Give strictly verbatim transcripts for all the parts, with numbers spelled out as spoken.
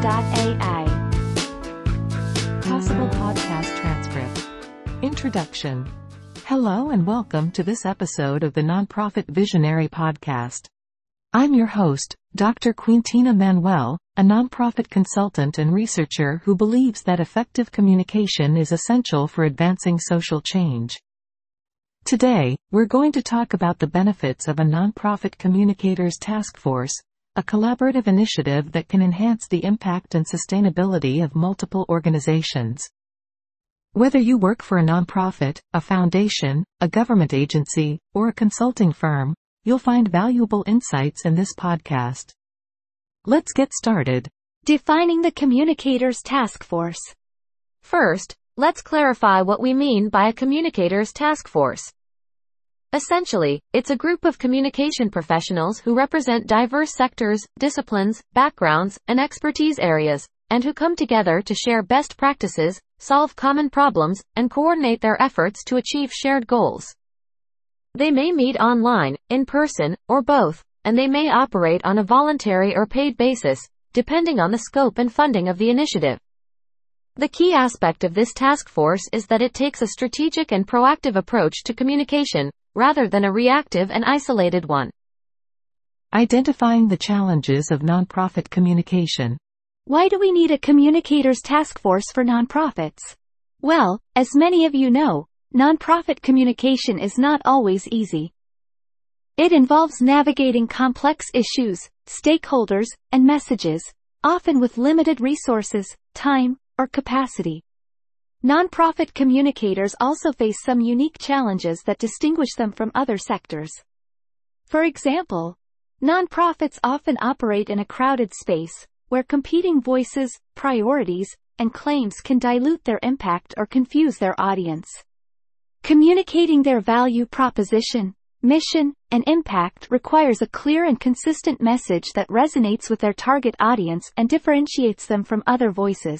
A I. Possible podcast transcript. Introduction. Hello and welcome to this episode of the Nonprofit Visionary Podcast. I'm your host, Doctor Quintina Manuel, a nonprofit consultant and researcher who believes that effective communication is essential for advancing social change. Today, we're going to talk about the benefits of a nonprofit communicators task force, a collaborative initiative that can enhance the impact and sustainability of multiple organizations. Whether you work for a nonprofit, a foundation, a government agency, or a consulting firm, you'll find valuable insights in this podcast. Let's get started. Defining the communicators task force. First, let's clarify what we mean by a communicators task force. Essentially, it's a group of communication professionals who represent diverse sectors, disciplines, backgrounds, and expertise areas, and who come together to share best practices, solve common problems, and coordinate their efforts to achieve shared goals. They may meet online, in person, or both, and they may operate on a voluntary or paid basis, depending on the scope and funding of the initiative. The key aspect of this task force is that it takes a strategic and proactive approach to communication, rather than a reactive and isolated one. Identifying the challenges of nonprofit communication. Why do we need a communicators task force for nonprofits? Well, as many of you know, nonprofit communication is not always easy. It involves navigating complex issues, stakeholders, and messages, often with limited resources, time, or capacity. Nonprofit communicators also face some unique challenges that distinguish them from other sectors. For example, nonprofits often operate in a crowded space, where competing voices, priorities, and claims can dilute their impact or confuse their audience. Communicating their value proposition, mission, and impact requires a clear and consistent message that resonates with their target audience and differentiates them from other voices.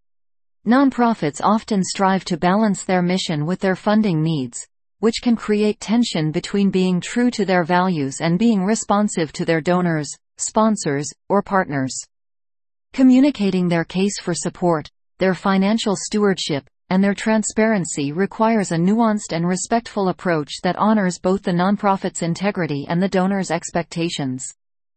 Nonprofits often strive to balance their mission with their funding needs, which can create tension between being true to their values and being responsive to their donors, sponsors, or partners. Communicating their case for support, their financial stewardship, and their transparency requires a nuanced and respectful approach that honors both the nonprofit's integrity and the donor's expectations.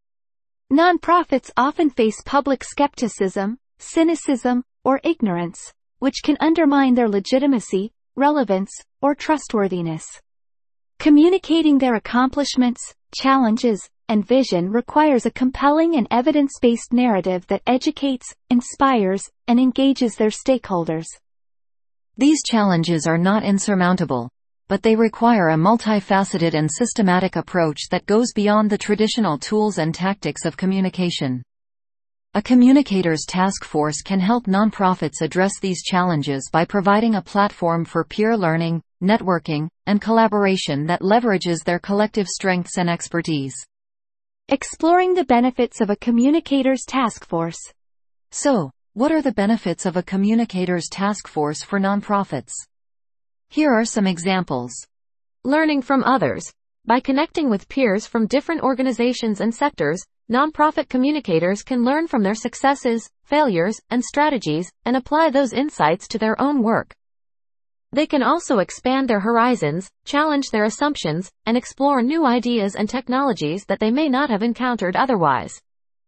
Nonprofits often face public skepticism, cynicism, or ignorance, which can undermine their legitimacy, relevance, or trustworthiness. Communicating their accomplishments, challenges, and vision requires a compelling and evidence-based narrative that educates, inspires, and engages their stakeholders. These challenges are not insurmountable, but they require a multifaceted and systematic approach that goes beyond the traditional tools and tactics of communication. A communicators task force can help nonprofits address these challenges by providing a platform for peer learning, networking, and collaboration that leverages their collective strengths and expertise. Exploring the benefits of a communicators task force. So, what are the benefits of a communicators task force for nonprofits? Here are some examples. Learning from others. By connecting with peers from different organizations and sectors, nonprofit communicators can learn from their successes, failures, and strategies, and apply those insights to their own work. They can also expand their horizons, challenge their assumptions, and explore new ideas and technologies that they may not have encountered otherwise.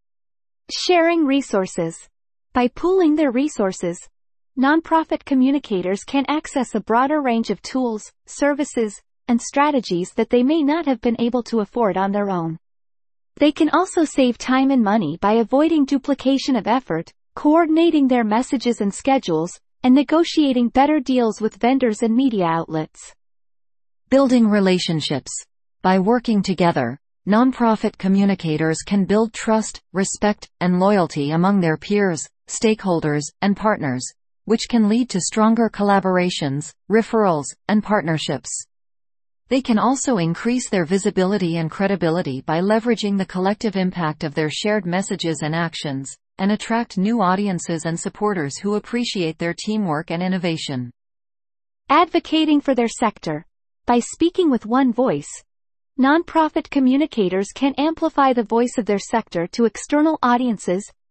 Sharing resources. By pooling their resources, nonprofit communicators can access a broader range of tools, services, and strategies that they may not have been able to afford on their own. They can also save time and money by avoiding duplication of effort, coordinating their messages and schedules, and negotiating better deals with vendors and media outlets. Building relationships. By working together, nonprofit communicators can build trust, respect, and loyalty among their peers, stakeholders, and partners, which can lead to stronger collaborations, referrals, and partnerships. They can also increase their visibility and credibility by leveraging the collective impact of their shared messages and actions, and attract new audiences and supporters who appreciate their teamwork and innovation. Advocating for their sector. By speaking with one voice, nonprofit communicators can amplify the voice of their sector to external audiences,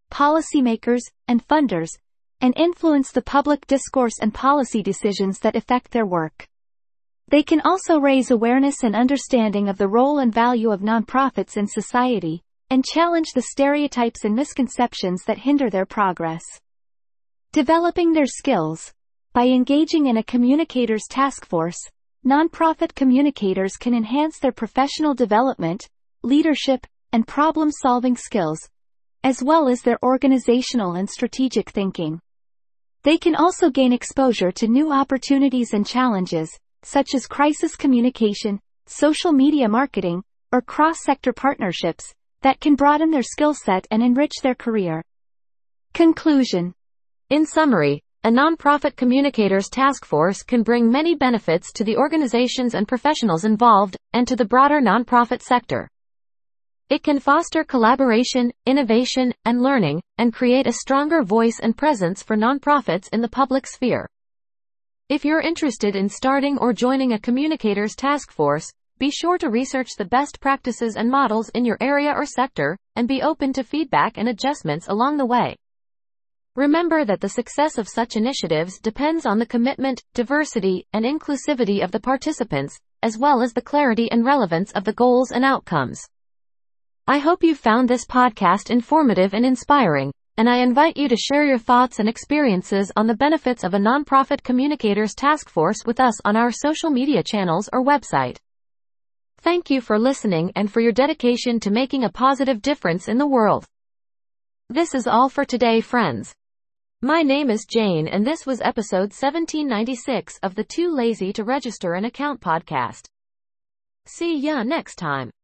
policymakers, and funders, and influence the public discourse and policy decisions that affect their work. They can also raise awareness and understanding of the role and value of nonprofits in society, and challenge the stereotypes and misconceptions that hinder their progress. Developing their skills. By engaging in a communicators task force, nonprofit communicators can enhance their professional development, leadership, and problem-solving skills, as well as their organizational and strategic thinking. They can also gain exposure to new opportunities and challenges, such as crisis communication, social media marketing, or cross-sector partnerships, that can broaden their skill set and enrich their career. Conclusion. In summary, a nonprofit communicators task force can bring many benefits to the organizations and professionals involved, and to the broader nonprofit sector. It can foster collaboration, innovation, and learning, and create a stronger voice and presence for nonprofits in the public sphere. If you're interested in starting or joining a communicators task force, be sure to research the best practices and models in your area or sector, and be open to feedback and adjustments along the way. Remember that the success of such initiatives depends on the commitment, diversity, and inclusivity of the participants, as well as the clarity and relevance of the goals and outcomes. I hope you found this podcast informative and inspiring, and I invite you to share your thoughts and experiences on the benefits of a nonprofit communicators task force with us on our social media channels or website. Thank you for listening and for your dedication to making a positive difference in the world. This is all for today, friends. My name is Jane, and this was episode seventeen ninety-six of the Too Lazy to Register an Account podcast. See ya next time.